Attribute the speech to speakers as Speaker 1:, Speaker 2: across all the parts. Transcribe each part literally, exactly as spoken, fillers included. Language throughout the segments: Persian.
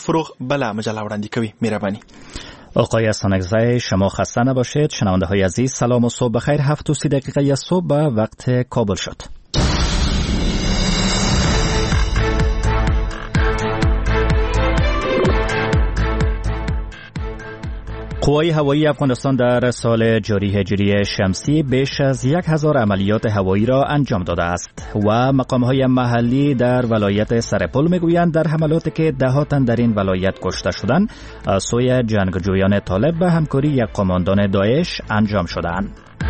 Speaker 1: فروغ بله مجله وړاندې کوي. مهرباني.
Speaker 2: آقای استانکزی، شما خسته نباشید. شنونده های عزیز سلام و صبح بخیر. هفت و سی دقیقه صبح به وقت کابل شد. قوای هوایی افغانستان در سال جاری هجری شمسی بیش از یک هزار عملیات هوایی را انجام داده است و مقام‌های محلی در ولایت سرپل میگویند در حملاتی که ده ها تن در این ولایت کشته شدند از سوی جنگجویان طالب به همکاری یک قماندان داعش انجام شدند.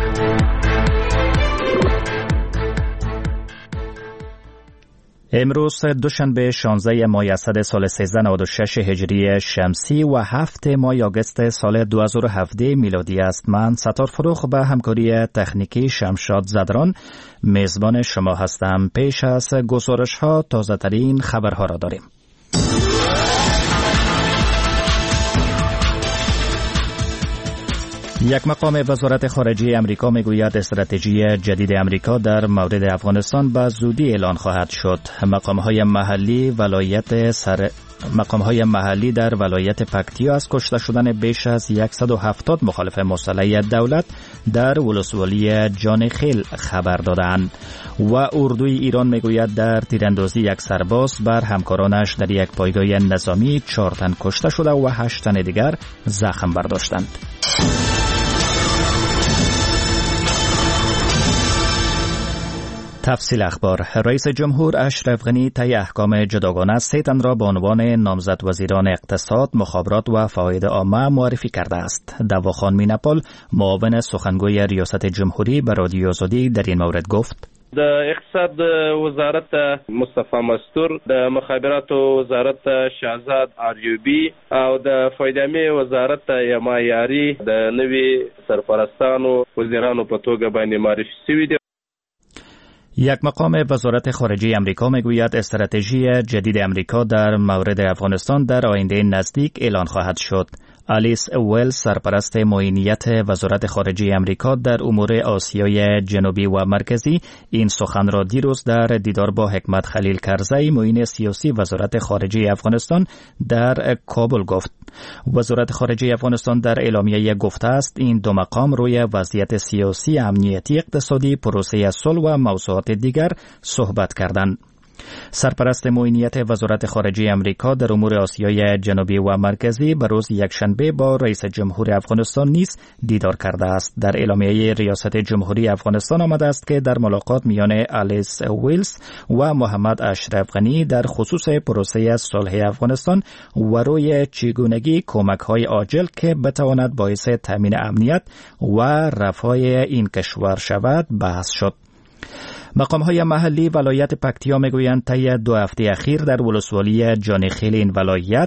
Speaker 2: امروز دوشنبه شانزده ماه اسد سال سیزده نود و شش هجری شمسی و هفت ماه آگوست سال دو هزار و هفده میلادی است. من ستار فروغ به همکاری تکنیکی شمشاد زدران میزبان شما هستم. پیش از گزارش ها تازه ترین خبرها را داریم. یک مقام وزارت خارجه امریکا میگوید استراتژی جدید امریکا در مورد افغانستان به زودی اعلان خواهد شد. مقام‌های محلی ولایت سر مقام‌های محلی در ولایت پکتیا از کشته شدن بیش از صد و هفتاد مخالف مسلح دولت در ولسوالی جانخیل خبر دادند و اردوی ایران میگوید در تیراندازی یک سرباز بر همکارانش در یک پایگاه نظامی چهار تن کشته شده و هشت تن دیگر زخم برداشتند. تفصیل اخبار. رئیس جمهور اشرف غنی طی احکام جداگانه سه تن را به عنوان نامزد وزیران اقتصاد، مخابرات و فواید عامه معرفی کرده است. دواخان مینپال، معاون سخنگوی ریاست جمهوری، به رادیو آزادی در این مورد گفت:
Speaker 3: د اقتصاد وزارت مصطفی مستور، د مخابرات وزارت شهزاد آریوبی او د فایدامي وزارت یما یاری د نوي سرپرستانو وزیرانو په توګه باندې معرفي شوي دي.
Speaker 2: یک مقام وزارت خارجه امریکا میگوید استراتژی جدید امریکا در مورد افغانستان در آینده نزدیک اعلان خواهد شد. آلیس ویلز، سرپرست معینیت وزارت خارجه امریکا در امور آسیای جنوبی و مرکزی، این سخن را دیروز در دیدار با حکمت خلیل کرزی، معین سیاسی وزارت خارجه افغانستان در کابل گفت. وزارت خارجه افغانستان در اعلامیه گفته است این دو مقام روی وضعیت سیاسی، امنیتی، اقتصادی، پروسه صلح و موضوعات دیگر صحبت کردند. سرپرست معینیت وزارت خارجه امریکا در امور آسیای جنوبی و مرکزی به روز یکشنبه با رئیس جمهور افغانستان نیز دیدار کرده است. در اعلامیه ریاست جمهوری افغانستان آمده است که در ملاقات میان آلیس ویلز و محمد اشرف غنی در خصوص پروسه صلح افغانستان و روی چگونگی کمک‌های عاجل که بتواند باعث تامین امنیت و رفاه این کشور شود بحث شد. مقام‌های محلی ولایت پکتیا میگویند طی دو هفته اخیر در ولسوالی جانخیل این ولایت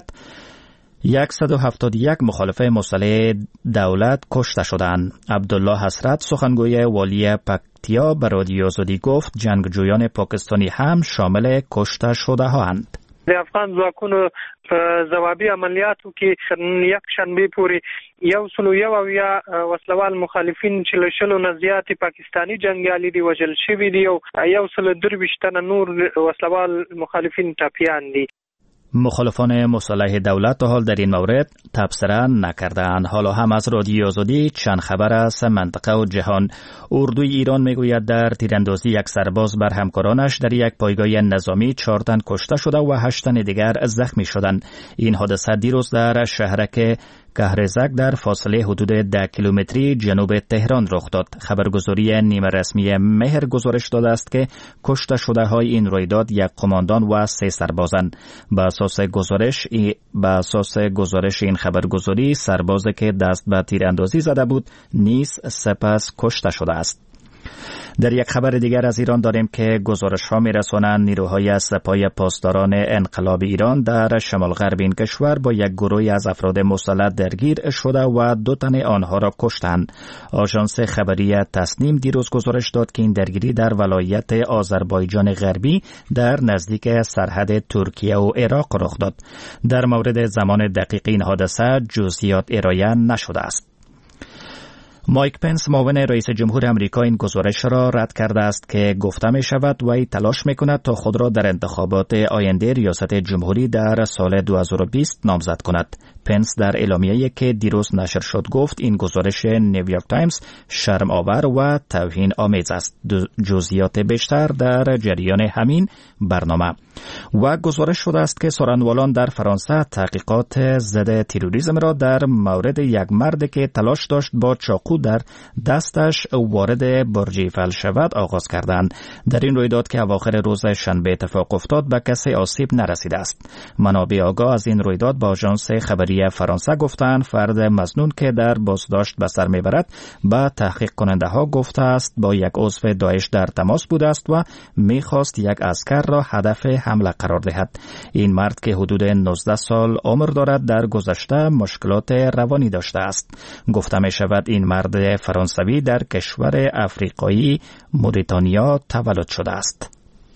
Speaker 2: صد و هفتاد و یک مخالف مسلح دولت کشته شدند. عبدالله حسرت، سخنگوی والی پکتیا، به رادیو آزادی گفت جنگجویان پاکستانی هم شامل کشته شده هاند.
Speaker 4: د افغان ځواکونو په ځوابي عملیاتو کې یک شنبه پورې یو سلو یو او یا وسلوال مخالفین چې له شلو نه زیاتې پاکستانی جنګیالي دي وژل شوي دي او یو سلو درویشت تنه نور وسلوال مخالفین ټپیان دي.
Speaker 2: مخالفان مسلح دولت تا حال در این مورد تبصره نکردند. حالا هم از رادیو آزادی چند خبر از منطقه و جهان. اردوی ایران میگوید در تیراندازی یک سرباز بر همکارانش در یک پایگاه نظامی چهار تن کشته شده و هشت تن دیگر زخمی شدند. این حادثه دیروز در شهرک کهرزک در فاصله حدود ده کیلومتری جنوب تهران رخ داد. خبرگزاری نیمه رسمی مهر گزارش داده است که کشته شده های این رویداد یک قماندان و سه سربازند. به اساس گزارش به اساس گزارش این خبرگزاری سربازی که دست به تیراندازی زده بود نیز سپس کشته شده است. در یک خبر دیگر از ایران داریم که گزارش ها می رسانند نیروهای سپاه پاسداران انقلاب ایران در شمال غرب این کشور با یک گروه از افراد مسلح درگیر شده و دو تن آنها را کشتند. آژانس خبری تسنیم دیروز گزارش داد که این درگیری در ولایت آذربایجان غربی در نزدیک سرحد ترکیه و عراق رخ داد. در مورد زمان دقیق این حادثه جزئیات ارائه نشده است. مایک پنس معاون رئیس جمهور آمریکا این گزارش را رد کرده است که گفته می شود وی تلاش می کند تا خود را در انتخابات آینده ریاست جمهوری در سال دو هزار و بیست نامزد کند. پنس در اعلامیه‌ای که دیروز نشر شد گفت این گزارش نیویورک تایمز شرم آور و توهین آمیز است. جزئیات بیشتر در جریان همین برنامه. و گزارش شده است که سخنوالان در فرانسه تحقیقات ضد تروریسم را در مورد یک مرد که تلاش داشت با چاقو در دستش وارد برج ایفل شود آغاز کردند. در این رویداد که اواخر روز شنبه اتفاق افتاد به کسی آسیب نرسیده است. منابع آگاه از این رویداد با آژانس خبری فرانسه گفتند فرد مظنون که در بازداشت به سر میبرد به تحقیق کننده ها گفته است با یک عضو داعش در تماس بوده است و میخواست یک عسکر را هدف حمله قرار دهد. این مرد که حدود نوزده سال عمر دارد در گذشته مشکلات روانی داشته است. گفته می شود این مرد فرانسوی در کشور افریقایی موریتانیا تولد شده است.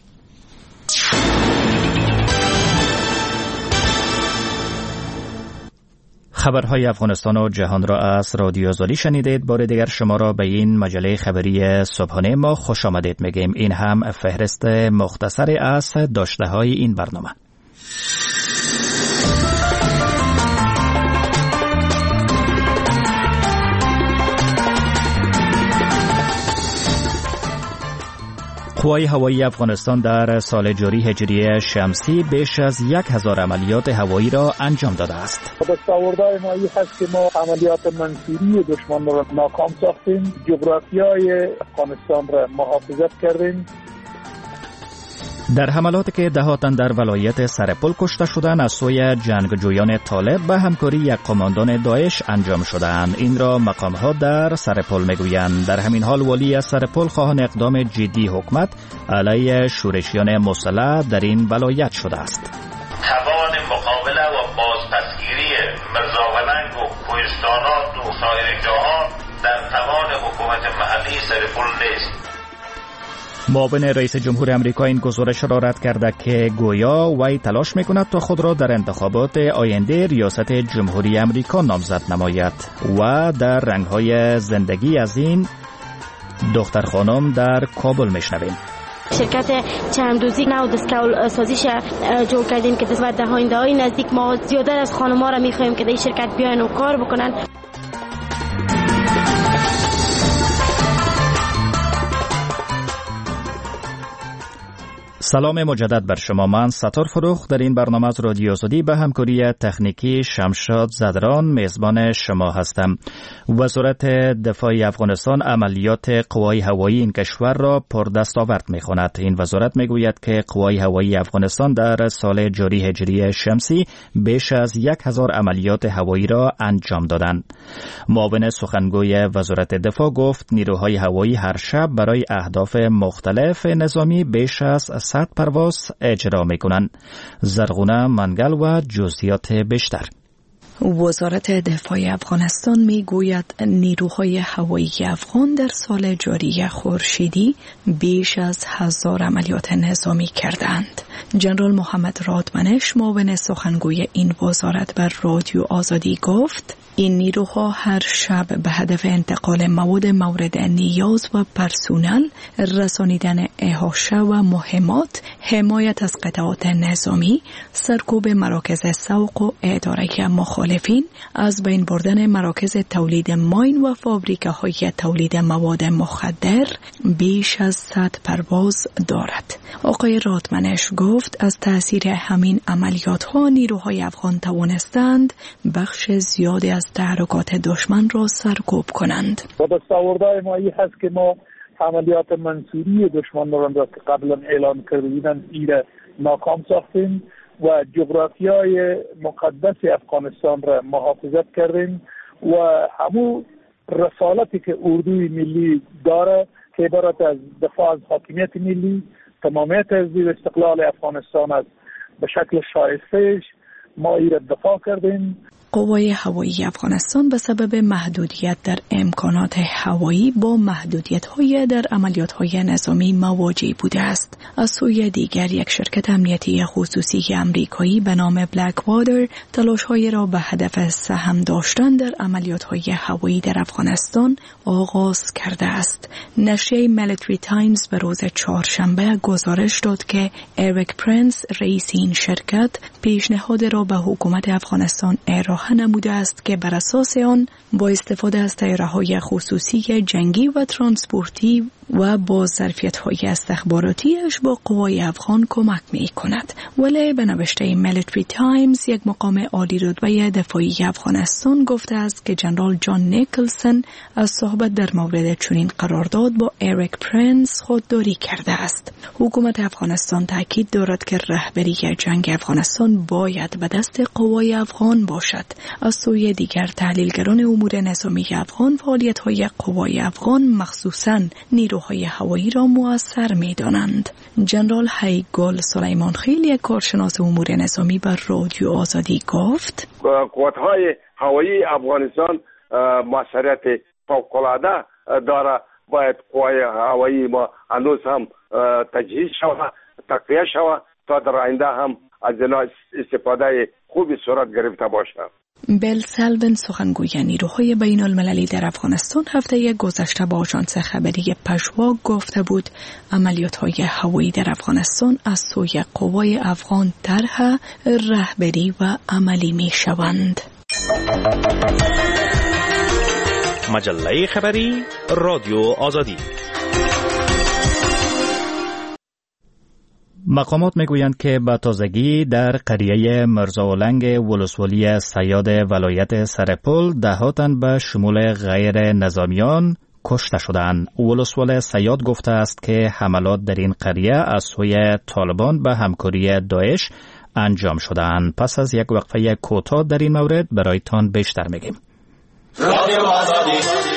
Speaker 2: خبرهای افغانستان و جهان را از رادیو زالی شنیدید. بار دیگر شما را به این مجله خبری صبحانه ما خوش آمدید میگیم. این هم فهرست مختصری از داشته های این برنامه. قوای هوایی افغانستان در سال جاری هجری شمسی بیش از یک هزار عملیات هوایی را انجام داده است.
Speaker 5: دستاوردهای ما این هست که ما عملیات منصوری دشمن را ناکام ساختیم، جغرافیای افغانستان را محافظت کردیم.
Speaker 2: در حملاتی که دهها تن در ولایت سرپل کشته شدند از سوی جنگجویان طالب به همکاری یک قماندان داعش انجام شدند. این را مقام‌ها در سرپل میگویند. در همین حال والی از سرپل خواهان اقدام جدی حکومت علیه شورشیان مسلح در این ولایت شده است.
Speaker 6: توان مقابله و بازپسگیری مرزاولنگ و کوهستانات و سایر جاها در توان حکومت محلی سرپل نیست.
Speaker 2: معاون رئیس جمهور آمریکا این گزارش را رد کرده که گویا وی تلاش میکند تا خود را در انتخابات آینده ریاست جمهوری آمریکا نامزد نماید و در رنگ‌های زندگی از این دختر خانم در کابل میشنویم.
Speaker 7: شرکت چند روزی نو دستکول سازیش جور کردیم که در دهاینده های نزدیک ما زیاده از خانم‌ها را میخوایم که در شرکت بیاین و کار بکنن.
Speaker 2: سلام مجدد بر شما. من ستار فروخ در این برنامه از رادیو زالی به همکاری تکنیکی شمشاد زدران میزبان شما هستم. وزارت دفاع افغانستان عملیات قوای هوایی این کشور را پردستاورد می‌خواند. این وزارت میگوید که قوای هوایی افغانستان در سال جاری هجری شمسی بیش از یک هزار عملیات هوایی را انجام دادند. معاون سخنگوی وزارت دفاع گفت نیروهای هوایی هر شب برای اهداف مختلف نظامی بیش از صد پرواز اجرا میکنند. زرغونه منگل و جزئیات بیشتر.
Speaker 8: وزارت دفاع افغانستان می گوید نیروهای هوایی افغان در سال جاری خورشیدی بیش از هزار عملیات نظامی کردند. جنرال محمد رادمنش معاون سخنگوی این وزارت بر رادیو آزادی گفت این نیروها هر شب به هدف انتقال مواد مورد نیاز و پرسونل، رسانیدن احاطه و مهمات، حمایت از قطعات نظامی، سرکوب مراکز سوق و اداره مخالفین، از بین بردن مراکز تولید ماین و فابریکه‌های تولید مواد مخدر بیش از صد پرواز دارد. آقای رادمنش گفت از تأثیر همین عملیات ها نیروهای افغان توانستند بخش زیادی از تحرکات دشمن را سرکوب کنند.
Speaker 5: و دستاوردهای ما این هست که ما عملیات منصوری دشمن را که قبلا اعلان کرده بودند ایره ناکام ساختیم و جغرافیای مقدس افغانستان را محافظت کردیم و همون رسالتی که اردوی ملی داره که عبارت از دفاع از حاکمیت ملی، تمامیت از استقلال افغانستان است به شکل شایسته‌اش ما ایره دفاع کردیم.
Speaker 8: قوای هوایی افغانستان به سبب محدودیت در امکانات هوایی با محدودیت‌های در عملیات‌های نظامی مواجه بوده است. از سوی دیگر یک شرکت امنیتی خصوصی امریکایی به نام بلک وادر تلاش‌های را به هدف سهم داشتن در عملیات‌های هوایی در افغانستان آغاز کرده است. نشریه میلیتری تایمز به روز چهارشنبه گزارش داد که اریک پرنس رئیس این شرکت پیشنهاد را به حکومت افغانستان ارائه نموده است که بر اساس آن با استفاده از طیاره‌های خصوصی جنگی و ترانسپورتی و با ظرفیت‌های استخباراتیش با قوای افغان کمک می‌کند. ولی به نوشته میلیتری تایمز یک مقام عالی رتبه دفاعی افغانستان گفته است که جنرال جان نیکلسن از صحبت در مورد چنین قرارداد با اریک پرنس خودداری کرده است. حکومت افغانستان تاکید دارد که رهبری جنگ افغانستان باید به دست قوای افغان باشد. از سوی دیگر تحلیلگران امور نظامی افغان فعالیت‌های قوای افغان مخصوصاً نیروهای هوایی را مؤثر می‌دانند. جنرال هیگل سلیمان خیل یک کارشناس امور نظامی بر رادیو آزادی گفت
Speaker 9: قوات‌های هوایی افغانستان موثریت فوق‌العاده داره. باید قوای هوایی ما هنوز هم تجهیز شود، تقویه شود تا در آینده هم از اینا استفاده خوبی صورت گرفته باشد.
Speaker 8: بل سلون سخنگوی نیروهای بین المللی در افغانستان هفته گذشته با آژانس خبری پژوا گفته بود عملیات‌های هوایی در افغانستان از سوی قوای افغان طرح، رهبری و عملی می‌شوند.
Speaker 10: مجله خبری رادیو آزادی.
Speaker 2: مقامات میگویند که به تازگی در قریه مرزاولنگ ولسوالی صیاد ولایت سرپل ده تن به شمول غیر نظامیان کشته شدند. ولسوال صیاد گفته است که حملات در این قریه از سوی طالبان به همکاری داعش انجام شدند. پس از یک وقفه کوتاه در این مورد برایتان بیشتر میگیم. رادیو آزادی.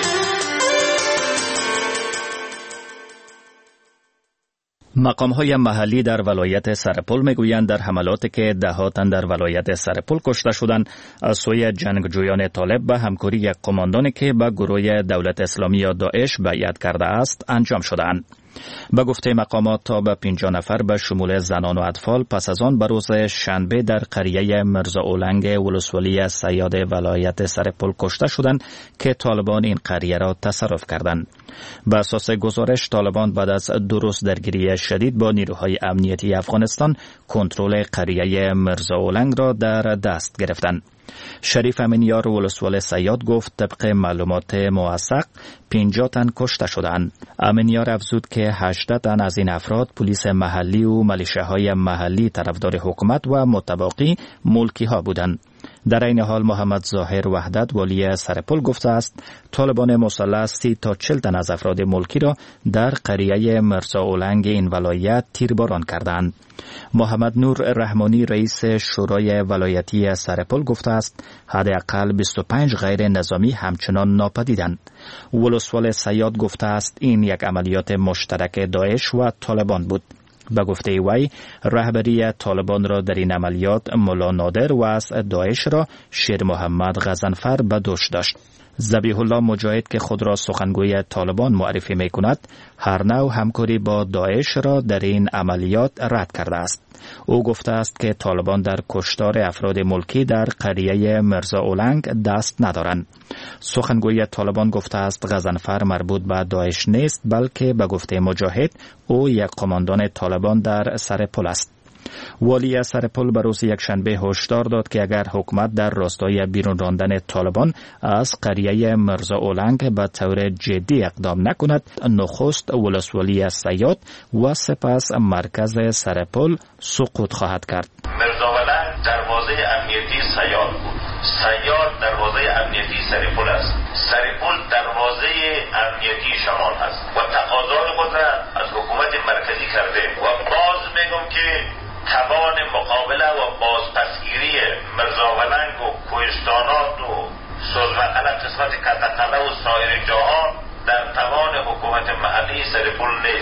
Speaker 2: مقام‌های محلی در ولایت سرپل میگویند در حملاتی که ده تن در ولایت سرپل کشته شدند از سوی جنگجویان طالب به همکاری یک قماندانی که به گروه دولت اسلامی یا داعش بیعت کرده است انجام شدند. به گفته مقامات تا به پنجاه نفر به شمول زنان و اطفال پس از آن به روز شنبه در قریه مرزاولنگ ولسوالی صیاد ولایت سرپل کشته شدند که طالبان این قریه را تصرف کردند. به اساس گزارش طالبان بعد از دو روز درگیری شدید با نیروهای امنیتی افغانستان کنترل قریه مرزاولنگ را در دست گرفتند. شریف امینیار ولسوال صیاد گفت طبق معلومات موثق پنجاه تن کشته شدند. امینیار افزود که هجده تن از این افراد پلیس محلی و ملیشه‌های محلی طرفدار حکومت و متباقی ملکی ها بودند. در این حال محمد ظاهر وحدت والی سرپل گفته است طالبان مسلح سی تا چهل تن از افراد ملکی را در قریه مرزاولنگ این ولایت تیرباران کردند. محمد نور رحمانی رئیس شورای ولایتی سرپل گفته است حداقل بیست و پنج غیر نظامی همچنان ناپدیدند. ولسوال صیاد گفته است این یک عملیات مشترک داعش و طالبان بود. به گفته وی رهبری طالبان را در این عملیات ملا نادر و از داعش را شیر محمد غضنفر به دوش داشت. ذبیح الله مجاهد که خود را سخنگوی طالبان معرفی می کند هر نوع همکاری با داعش را در این عملیات رد کرده است. او گفته است که طالبان در کشتار افراد ملکی در قریه مرزاولنگ دست ندارند. سخنگوی طالبان گفته است غضنفر مربوط به داعش نیست بلکه به گفته مجاهد او یک قماندان طالبان در سرپل است. والی سرپل به روز یکشنبه هشدار داد که اگر حکومت در راستای بیرون راندن طالبان از قریه مرزاولنگ به طور جدی اقدام نکند نخست ولسوالی صیاد و سپس مرکز سرپل سقوط خواهد کرد.
Speaker 6: مرزاولنگ دروازه امنیتی صیاد بود. صیاد دروازه امنیتی سرپل است. سرپل دروازه امنیتی شمال است و تقاضای خود را از حکومت مرکزی کرده و باز میگم که توان مقابله و بازپسگیری مرزاولنگ و کوهستانات و سوزمقله قسمت کتقله و سایر جاها در توان حکومت محلی سرپل نیست.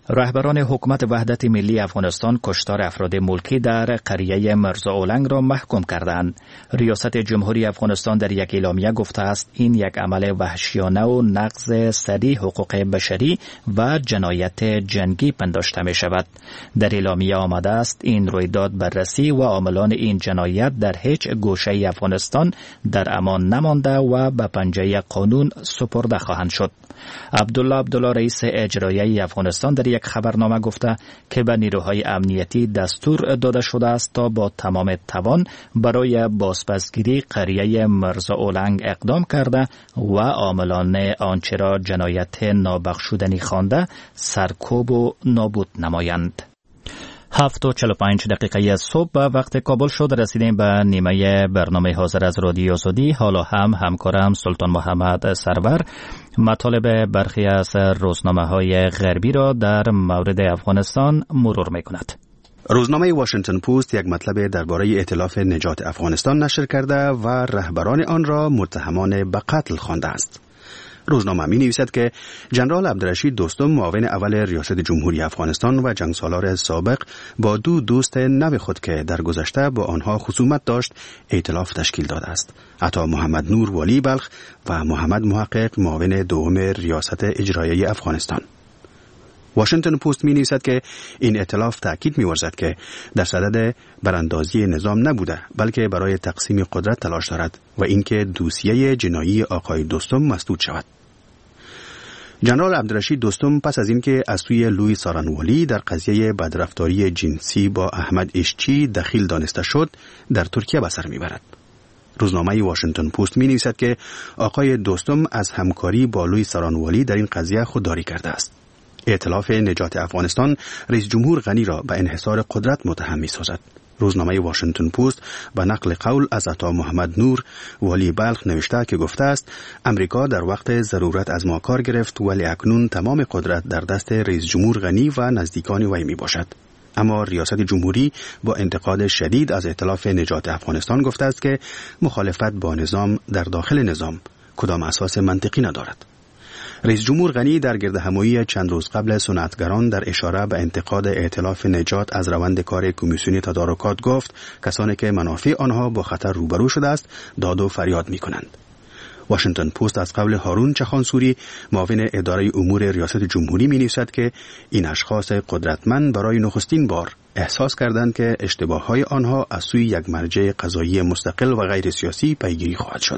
Speaker 2: رهبران حکومت وحدت ملی افغانستان کشتار افراد ملکی در قریه مرزا اولنگ را محکوم کردند. ریاست جمهوری افغانستان در یک اعلامیه گفته است این یک عمل وحشیانه و نقض صریح حقوق بشری و جنایت جنگی پنداشته می شود. در اعلامیه آمده است این رویداد بررسی و عاملان این جنایت در هیچ گوشه افغانستان در امان نمانده و به پنجه قانون سپرده خواهند شد. عبدالله عبدالله رئیس اجرایی افغانستان در یک خبرنامه گفته که به نیروهای امنیتی دستور داده شده است تا با تمام توان برای بازپسگیری قریه مرزا اولنگ اقدام کرده و عاملان آنچه را جنایت نابخشودنی خوانده سرکوب و نابود نمایند. هفت و چهل و پنج دقیقه صبح به وقت کابل شد. رسیدیم به نیمه برنامه حاضر از رادیو آزادی. حالا هم همکارم سلطان محمد سرور مطالب برخی از روزنامه های غربی را در مورد افغانستان مرور می کند.
Speaker 11: روزنامه واشنگتن پست یک مطلب درباره ائتلاف نجات افغانستان نشر کرده و رهبران آن را متهمان به قتل خوانده است. روزنامه می نویسد که جنرال عبدالرشید دوستم معاون اول ریاست جمهوری افغانستان و جنگسالار سابق با دو دوست نو خود که در گذشته با آنها خصومت داشت ائتلاف تشکیل داده است. عطا محمد نور والی بلخ و محمد محقق معاون دوم ریاست اجرایی افغانستان. واشنگتن پست می نویسد که این ائتلاف تأکید می ورزد که در صدد براندازی نظام نبوده بلکه برای تقسیم قدرت تلاش دارد و اینکه دوسیه جنایی آقای دوستم مسدود شود. جنرال عبدالرشید دوستم پس از اینکه از سوی لوی سارانوالی در قضیه بدرفتاری جنسی با احمد اشچی دخیل دانسته شد در ترکیه به سر میبرد. روزنامه واشنگتن پست می نویسد که آقای دوستم از همکاری با لوی سارانوالی در این قضیه خودداری کرده است. ائتلاف نجات افغانستان رئیس جمهور غنی را به انحصار قدرت متهم می سازد. روزنامه واشنگتن پست به نقل قول از عطا محمد نور والی بلخ نوشته که گفته است امریکا در وقت ضرورت از ما کار گرفت ولی اکنون تمام قدرت در دست رئیس جمهور غنی و نزدیکان وی می باشد. اما ریاست جمهوری با انتقاد شدید از ائتلاف نجات افغانستان گفته است که مخالفت با نظام در داخل نظام کدام اساس منطقی ندارد. رئیس جمهور غنی در گردهمایی چند روز قبل صنعتگران در اشاره به انتقاد ائتلاف نجات از روند کار کمیسیون تدارکات گفت کسانی که منافع آنها با خطر روبرو شده است داد و فریاد می کنند. واشنگتن پست از قول هارون چخانسوری معاون اداره امور ریاست جمهوری می نویسد که این اشخاص قدرتمند برای نخستین بار احساس کردند که اشتباههای آنها از سوی یک مرجع قضایی مستقل و غیر سیاسی پیگیری خواهد شد.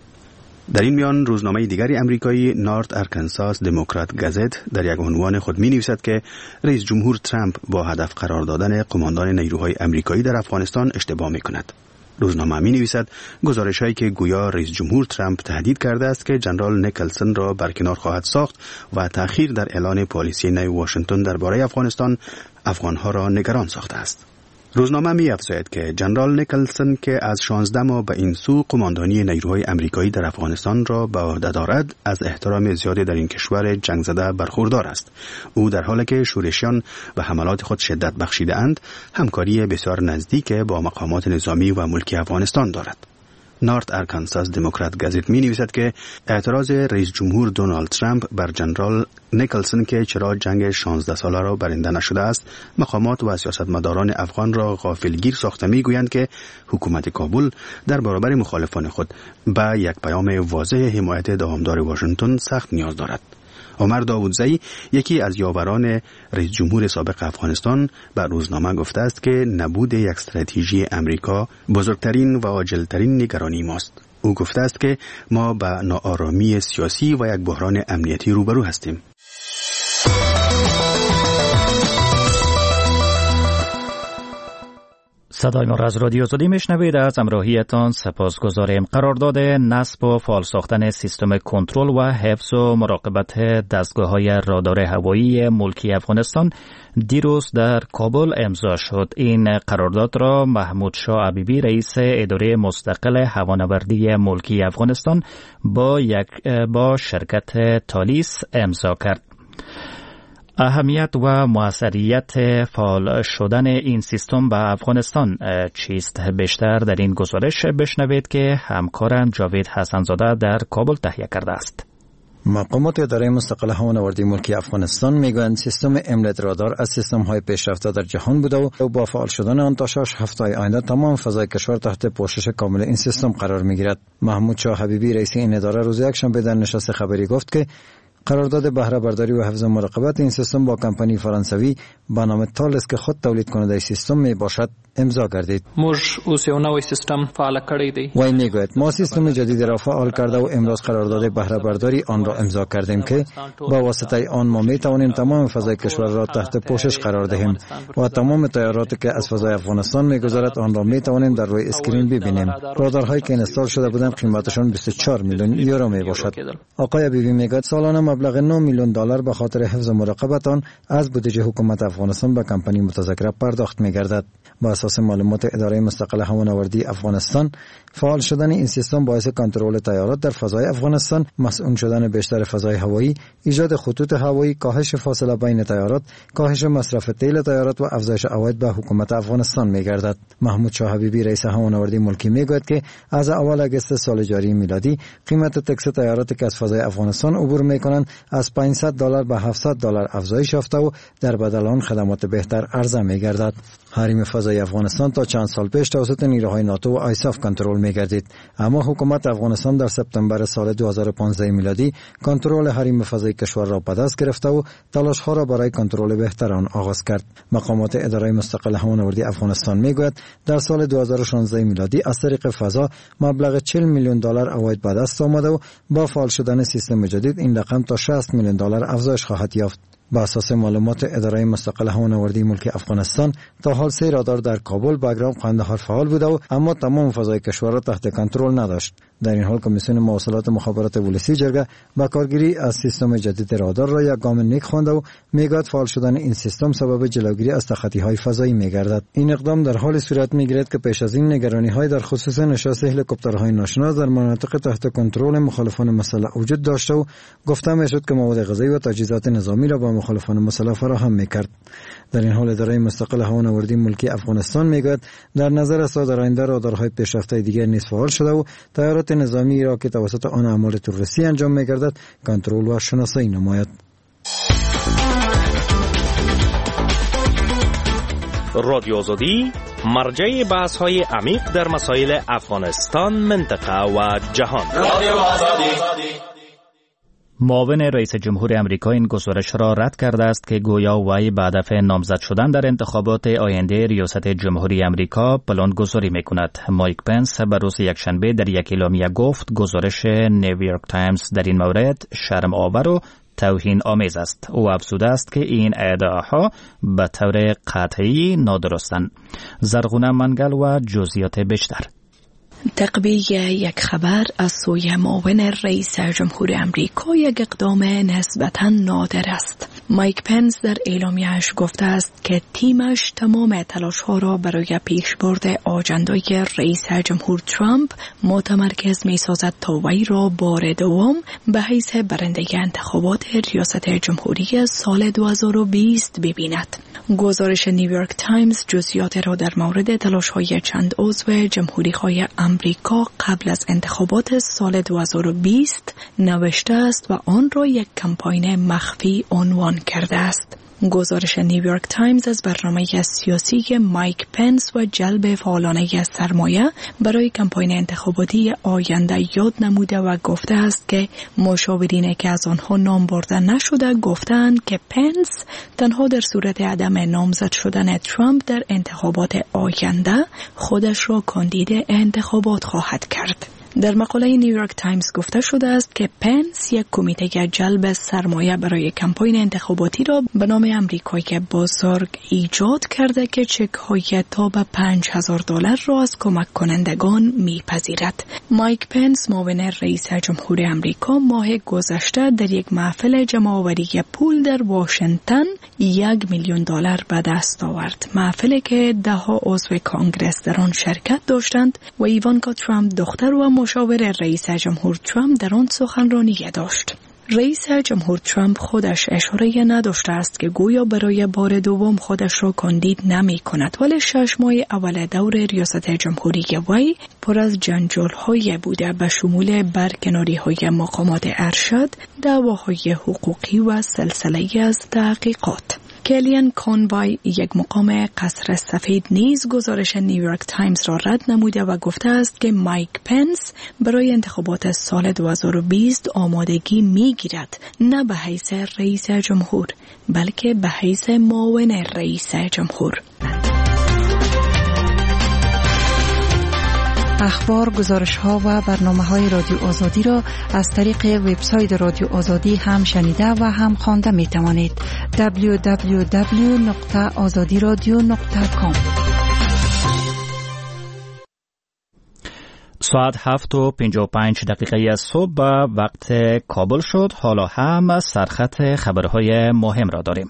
Speaker 11: در این میان روزنامه دیگری امریکایی نارت ارکانساس دموکرات گازت در یک عنوان خود می نویسد که رئیس جمهور ترامپ با هدف قرار دادن قماندان نیروهای امریکایی در افغانستان اشتباه می کند. روزنامه می نویسد گزارش هایی که گویا رئیس جمهور ترامپ تهدید کرده است که جنرال نیکلسن را برکنار خواهد ساخت و تأخیر در اعلان پالیسی نو واشنگتن درباره افغانستان افغانها را نگران ساخته است. روزنامه می افزاید که جنرال نیکلسن که از شانزده ماه به این سو قماندانی نیروهای امریکایی در افغانستان را به عهده دارد از احترام زیادی در این کشور جنگ زده برخوردار است. او در حالی که شورشیان به حملات خود شدت بخشیده اند همکاری بسیار نزدیک با مقامات نظامی و ملکی افغانستان دارد. نارت ارکانساس دموکرات گازت می نویسد که اعتراض رئیس جمهور دونالد ترامپ بر جنرال نیکلسن که چرا جنگ شانزده ساله را برنده نشده است مقامات و سیاستمداران افغان را غافلگیر ساخته می گویند که حکومت کابل در برابر مخالفان خود به یک پیام واضح حمایت دوامدار واشنگتن سخت نیاز دارد. عمر داودزئی یکی از یاوران رئیس جمهور سابق افغانستان به روزنامه گفته است که نبود یک استراتژی امریکا بزرگترین و عاجلترین نگرانی ماست. او گفته است که ما به ناآرامی سیاسی و یک بحران امنیتی روبرو هستیم.
Speaker 2: صدای ما را از رادیو آزادی میشنوید. از همراهیتان سپاسگزاریم. قرارداد نصب و فعال ساختن سیستم کنترل و حفظ و مراقبت دستگاه‌های رادار هوایی ملکی افغانستان دیروز در کابل امضا شد. این قرارداد را محمود شاه عبیبی رئیس اداره مستقل هوانوردی ملکی افغانستان با یک با شرکت تالیس امضا کرد. اهمیت و موثریت فعال شدن این سیستم به افغانستان چیست؟ بیشتر در این گزارش بشنوید که همکارم جاوید حسنزاده در کابل تهیه کرده است.
Speaker 12: مقامات اداره مستقل هوانوردی ملکی افغانستان میگویند سیستم املت رادار از سیستم های پیشرفته در جهان بوده و با فعال شدن آن تا شش هفته آینده تمام فضای کشور تحت پوشش کامل این سیستم قرار میگیرد. محمود شاه حبیبی رئیس این اداره روز یکشنبه در نشست خبری گفت که قرارداد بهره برداری و حفظ مراقبت این سیستم با کمپانی فرانسوی به نام تالس که خود تولید کننده سیستم می باشد امضا گردید.
Speaker 13: موږ اوس یو نوی سیستم فعال کړی دی.
Speaker 12: وای میگوید ما سیستم جدید را فعال کرده و امروز قرارداد بهره برداری آن را امضا کردیم که با واسطه آن ما می توانیم تمام فضای کشور را تحت پوشش قرار دهیم و تمام تیاراتی که از فضای افغانستان میگذرد آن را می توانیم در روی اسکرین ببینیم. رادارهایی که اینستال شده بودند قیمتشان بیست و چهار میلیون یورو می باشد. آقای بیبی میگوید سالانه مبلغ نه میلیون دلار به خاطر حفظ مراقبت آن از بودجه حکومت افغانستان به کمپانی متذکره پرداخت می‌گردد. با اساس معلومات اداره مستقل هوانوردی افغانستان، فعال شدن این سیستم باعث کنترل تیارات در فضای افغانستان، مسئول شدن بیشتر فضای هوایی، ایجاد خطوط هوایی، کاهش فاصله بین تیارات، کاهش مصرف تیل تیارات و افزایش عواید به حکومت افغانستان می‌گردد. محمود شاه حبیبی رئیس هوانوردی ملکی میگوید که از اول آگوست سال جاری میلادی قیمت تاکسی تیاراتی که از فضای افغانستان عبور می‌کنند از پانصد دلار به هفتصد دلار افزایش یافته و در بدل آن خدمات بهتر عرضه می‌گردد. حریم فضای افغانستان تا چند سال پیش توسط نیروهای ناتو و آیساف کنترل می‌گردید، اما حکومت افغانستان در سپتامبر سال دو هزار و پانزده میلادی کنترل حریم فضای کشور را به دست گرفته و تلاش‌ها را برای کنترل بهتر آن آغاز کرد. مقامات اداره مستقل هوانوردی افغانستان میگوید در سال دو هزار و شانزده میلادی از طریق فضا مبلغ چهل میلیون دلار عواید به دست آمده و با فعال شدن سیستم جدید این رقم تا شصت میلیون دلار افزایش خواهد یافت. با اساس معلومات اداره مستقل هوانوردی ملکی افغانستان تا حال سه رادار در کابل، بگرام، قندهار فعال بوده و اما تمام فضای کشور را تحت کنترل نداشت. در این حال کمیسیون مواصلات مخابرات ولسی جرگه با کارگیری از سیستم جدید رادار را یک گام نیک خوانده و میگوید فعال شدن این سیستم سبب جلوگیری از تخطی‌های فضایی میگردد. این اقدام در حال صورت میگیرد که پیش از این نگرانی‌های در خصوص نشست هلیکوپترهای ناشناس در مناطق تحت کنترل مخالفان مسلح وجود داشته و گفته میشد که مواد غذایی و تجهیزات نظامی را به مخالفان مسلح فراهم میکرد. در این حال اداره مستقل هوانوردی ملکی افغانستان میگوید در نظر است در آینده رادارهای پیشرفته دیگر نیز فعال شده و تیارات نظامی را که توسط آن اعمال تروریستی انجام می‌گردد کنترل و شناسایی نماید.
Speaker 10: رادیو آزادی مرجع بحث‌های عمیق در مسائل افغانستان، منطقه و جهان. رادیو آزادی.
Speaker 2: معاون رئیس جمهور امریکا این گزارش را رد کرده است که گویا وی به هدف نامزد شدن در انتخابات آینده ریاست جمهوری امریکا پلان‌گذاری می‌کند. مایک پنس به روز یکشنبه در یک اعلامیه گفت گزارش نیویورک تایمز در این مورد شرم آور و توهین آمیز است. او افزوده است که این ادعاها به طور قطعی نادرستند. زرغونه منگل و جزئیات بیشتر.
Speaker 8: تقبیه یک خبر از سوی معاون رئیس جمهور امریکا یک اقدام نسبتاً نادر است. مایک پنس در اعلامیه‌اش گفته است که تیمش تمام تلاش‌ها را برای پیشبرد آجندای رئیس جمهور ترامپ متمرکز می‌سازد تا وی را بار دوم به حیث برنده انتخابات ریاست جمهوری سال دو هزار و بیست ببیند. گزارش نیویورک تایمز جزئیات را در مورد تلاش‌های چند عضو جمهوری‌خواه امریکا قبل از انتخابات سال دو هزار و بیست نوشته است و آن را یک کمپاین مخفی عنوان کرده است. گزارش نیویورک تایمز از برنامه سیاسی مایک پنس و جلب فعالانه سرمایه برای کمپاین انتخاباتی آینده یاد نموده و گفته است که مشاورینی که از آنها نام برده نشده گفتند که پنس تنها در صورت عدم نامزد شدن ترامپ در انتخابات آینده خودش را کاندید انتخابات خواهد کرد. در مقاله نیویورک تایمز گفته شده است که پنس یک کمیته جلب سرمایه برای کمپاین انتخاباتی را به نام امریکای بزرگ ایجاد کرده که چک‌های تا به پنج هزار دلار را از کمک کنندگان میپذیرد. مایک پنس معاون رئیس جمهور امریکا ماه گذشته در یک محفل جمع‌آوری پول در واشنگتن یک میلیون دلار به دست آورد. محفلی که ده ها عضو کانگرس در آن شرکت داشتند و ایوانکا ترامپ دختر و مشاور رئیس جمهور ترامپ در آن سخنرانی داشت. رئیس جمهور ترامپ خودش اشاره نداشته است که گویا برای بار دوم خودش را کاندید نمی کند، ولی شش ماه اول دور ریاست جمهوری وی پر از جنجال های بوده به شمول برکناری های مقامات ارشد، دعواهای حقوقی و سلسله از تحقیقات. کلیان کانوای، یک مقام قصر سفید، نیز گزارش نیویورک تایمز را رد نموده و گفته است که مایک پنس برای انتخابات سال دو هزار و بیست آمادگی می‌گیرد، نه به حیث رئیس جمهور بلکه به حیث معاون رئیس جمهور.
Speaker 14: اخبار، گزارش‌ها و برنامه‌های رادیو آزادی را از طریق وبسایت رادیو آزادی هم شنیده و هم خوانده می‌توانید. دبلیو دبلیو دبلیو نقطه آزادی رادیو نقطه کام.
Speaker 2: ساعت هفت و پنجاه و پنج دقیقه صبح به وقت کابل شد. حالا هم سرخط خبرهای مهم را داریم.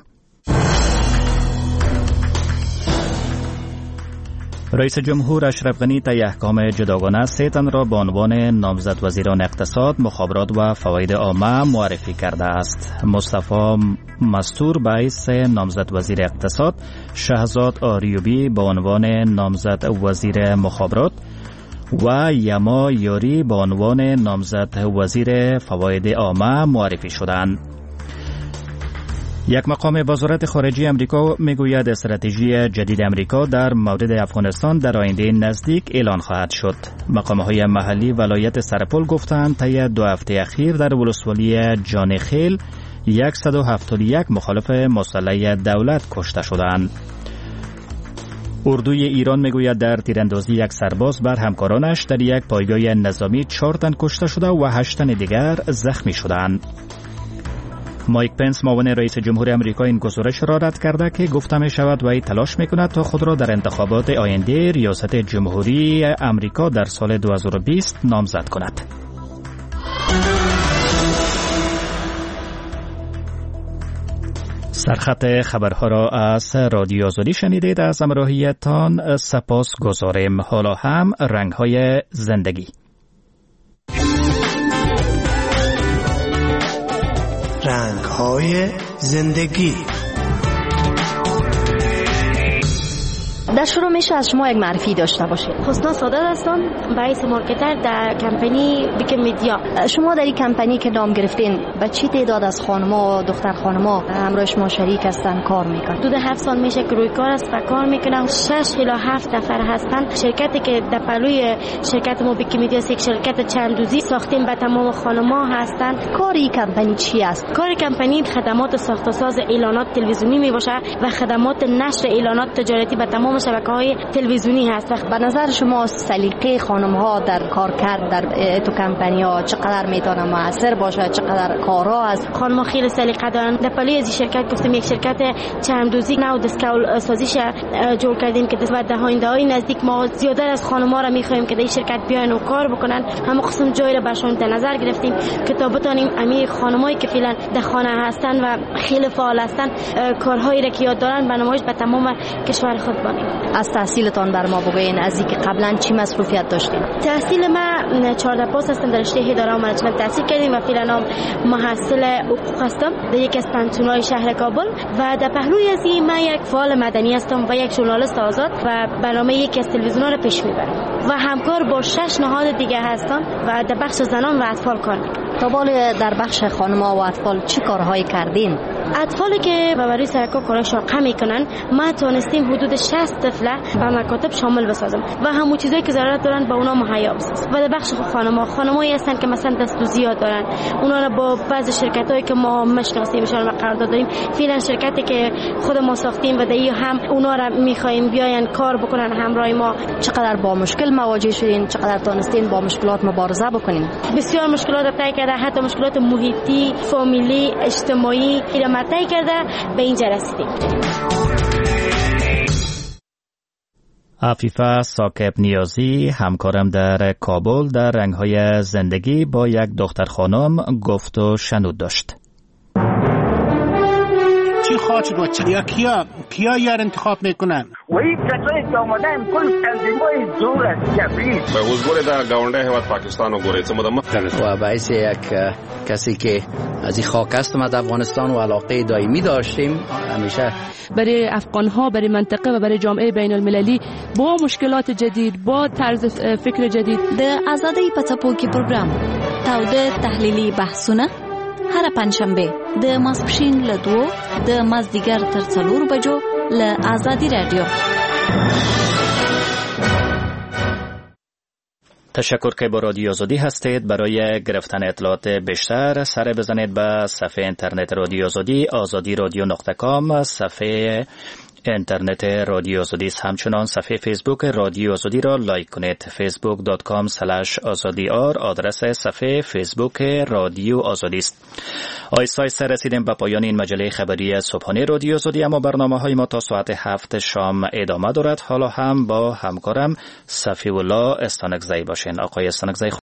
Speaker 2: رئیس جمهور اشرف غنی طی احکام جداگانه سه تن را به عنوان نامزد وزیران اقتصاد، مخابرات و فواید عامه معرفی کرده است. مصطفی مستور به حیث نامزد وزیر اقتصاد، شهزاد آریوبی به عنوان نامزد وزیر مخابرات و یما یاری به عنوان نامزد وزیر فواید عامه معرفی شدند. یک مقام وزارت خارجه امریکا میگوید استراتژی جدید امریکا در مورد افغانستان در آینده نزدیک اعلان خواهد شد. مقام‌های محلی ولایت سرپل گفتند طی دو هفته اخیر در ولسوالی جانخیل صد و هفتاد و یک مخالف مسلح دولت کشته شدند. اردوی ایران میگوید در تیراندازی یک سرباز بر همکارانش در یک پایگاه نظامی چهار تن کشته شده و هشت تن دیگر زخمی شدند. مایک پنس معاون رئیس جمهور امریکا این گزارش را رد کرده که گفته می شود وی تلاش می کند تا خود را در انتخابات آینده ریاست جمهوری امریکا در سال دو هزار و بیست نامزد کند. سرخط خبرها را از رادیو آزادی شنیدید. از همراهیتان سپاس گذاریم. حالا هم رنگ‌های زندگی.
Speaker 15: رنگ‌های زندگی.
Speaker 16: در شروع میشه از شما یک معرفی داشته باشید.
Speaker 7: حسنا سادات هستم، رئیس مارکتر در کمپانی بیک میدیا.
Speaker 16: شما در این کمپانی که نام گرفتین با چی تعداد از خانم‌ها و دختر خانم‌ها همراه شما شریک هستن کار میکنن؟
Speaker 7: حدود هفت سال میشه که روی کار است و کار میکنم. شش الی هفت نفر هستن. شرکتی که در پلوی شرکت ما بیک میدیا یک شرکت چند روزی ساختیم به تمام خانم‌ها هستن.
Speaker 16: کار این کمپانی چی است؟
Speaker 7: کار کمپانی خدمات ساخت و ساز اعلانات تلویزیونی میباشه و خدمات نشر اعلانات تجارتی به تمام شبکه‌های تلویزیونی هست.
Speaker 16: به نظر شما سلیقه خانم‌ها در کار کرد در تو کمپانی‌ها چقدر میتونه موثر باشه؟ چقدر کارا از
Speaker 7: خانم‌ها خیلی سلیقه دارن. در پلی از این شرکت گفتم یک شرکت چند روزی نو دسکول سازیش جور کردیم که در دهاینده‌های نزدیک ما زیاده از خانم‌ها را می‌خوایم که در این شرکت بیاین و کار بکنن. همه قسم جای را برشون در نظر گرفتیم که تا بتونیم امی خانمایی که فعلا در خانه هستن و خیلی فعال هستن کارهایی را که یاد دارن برنامه‌اش به تمام کشور خود بانیم.
Speaker 16: از تحصیلتان بر ما بگوین، از اینکه قبلا چی مصروفیت داشتین؟
Speaker 7: تحصیل ما چهارده پاس هستم در رشته اداره و منیجمنت تحصیل کردیم و فعلا محصل حقوق هستم در یکی از پانتون‌های شهر کابل و در پهلوی از این من یک فعال مدنی هستم و یک ژورنالیست آزاد و برنامه یکی از تلویزیون‌ها را پیش میبرم و همکار با شش نهاد دیگه هستم و در بخش زنان و اطفال کار میکنم.
Speaker 16: تا بالا در بخش خانم‌ها و اطفال چی کارهایی کردین؟
Speaker 7: اطفالی که به بروی سرکار کارهای شاقه میکنن ما تونستیم حدود شصت طفله به مکاتب شامل بسازم و همون چیزایی که ضرورت دارن با اونا مهیا بسازم. و در بخش خانم‌ها خانمایی هستن که مثلا دستوزیات دارن، اونا رو با بعضی شرکتایی که ما مشناسیمشون و قرارداد داریم فعلا شرکتی که خود ما ساختیم و در هم اونا رو میخوایم بیاین کار بکنن همراه ما.
Speaker 16: چقدر با مشکل مواجه شدین؟ چقدر تونستین با مشکلات مبارزه بکنین؟
Speaker 7: بسیار مشکلات رو طی کرده، حتی مشکلات محیطی، فامیلی، اجتماعی رو طی کرده به اینجا رسیدیم.
Speaker 2: عفیفه ساکب نیازی همکارم در کابل در رنگ‌های زندگی با یک دختر خانم گفت و شنود داشت.
Speaker 17: چی خواهد شد؟ یا کیا کیا یار انتخاب میکنن؟ و این کسایی که آمدن کل تنظیم‌های زور است جبری
Speaker 18: به حضور در گاونده هیواد پاکستان و گوره
Speaker 19: و باعث یک کسی که از این خاک هستم از افغانستان و علاقه دائمی داشتیم همیشه
Speaker 20: برای افغان‌ها، برای منطقه و برای جامعه بین المللی با مشکلات جدید، با طرز فکر جدید.
Speaker 21: د آزادۍ په څپو کې پروګرام تاوده تحلیلي بحثونه هر پنځشنبه د ماسپښین له دوو د مازدیګر تر څلورو بجو له آزادی رادیو.
Speaker 2: تشکر که با رادیو آزادی هستید. برای گرفتن اطلاعات بیشتر سر بزنید به صفحه اینترنت رادیو آزادی آزادی رادیو نقطه کام. صفحه اینترنت رادیو آزادی است. همچنان صفحه فیسبوک رادیو آزادی را لایک کنید. فیسبوک دات کام سلش آزادی آر آدرس صفحه فیسبوک رادیو آزادی است. آیسته آیسته رسیدیم به پایان این مجله خبری صبحانه رادیو آزادی، اما برنامه های ما تا ساعت هفت شام ادامه دارد. حالا هم با همکارم صفی الله استانکزی باشین. آقای استانکزی